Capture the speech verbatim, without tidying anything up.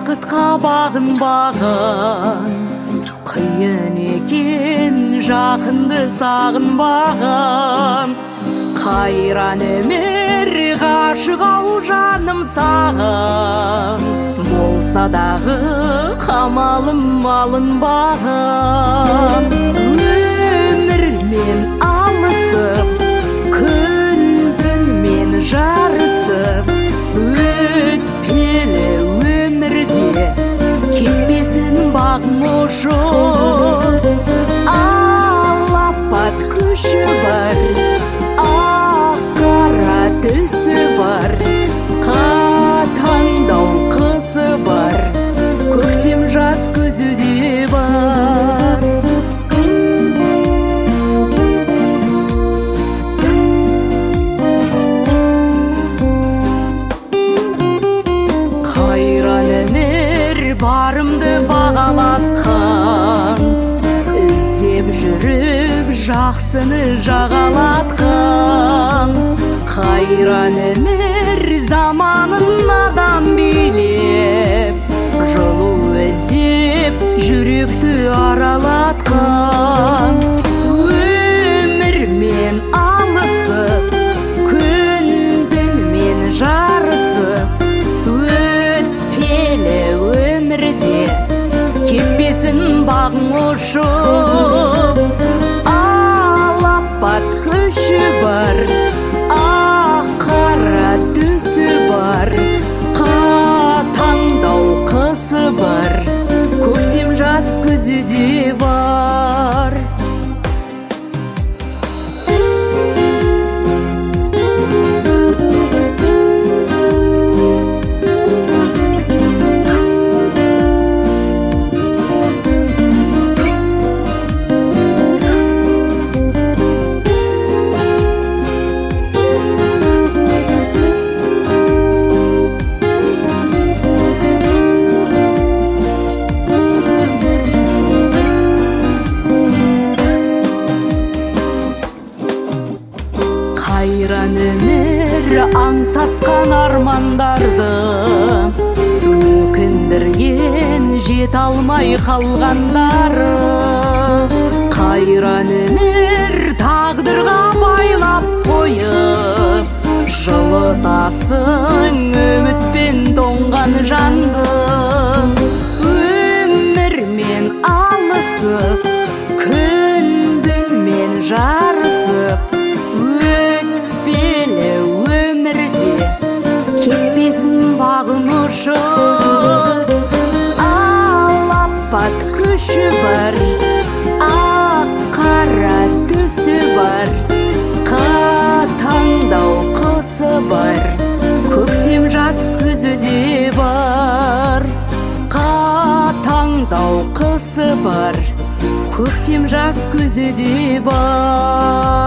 бақытқа бағынбаған, қиын екен жақынды сағынбаған. Қайран өмір ғашық-ау жаным саған, болса дағы қамалым алынбаған. Өмірмен алысып, күн-түнмен жарысып, өтпелі өмірде кетпесін бағым ұшып. Алапат күші бар, ақ-қара түсі бар, қатаңдау қысы бар, көктем жаз көзі де бар. Қайран өмір барымды бағалатқан, іздеп жүріп жақсыны жағалатқан. Қайран өмір заманын адам билеп, жолу іздеп жүректі аралатқан. Өмірмен алысып, күн-түнмен жарысып, өтпелі өмірде кетпесін бағың ұшып. Алапат күші бар, ақ-қара түсі бар, қатаңдау қысы бар, көктем жаз көзі де бар. Қайран өмір аңсатқан армандарды, өкіндірген жете алмай қалғандары. Қайран өмір тағдырға байлап қойып, жылытасың үмітпен тоңған жанды. Өмірмен алысып, күн-түнмен жарысып, өтпелі өмірде кетпесін бағым ұшып. Алапат күші бар, ақ-қара түсі бар, қатаңдау қысы бар, көктем жаз көзі де бар. Қатаңдау қысы бар, көктем жаз көзі де бар.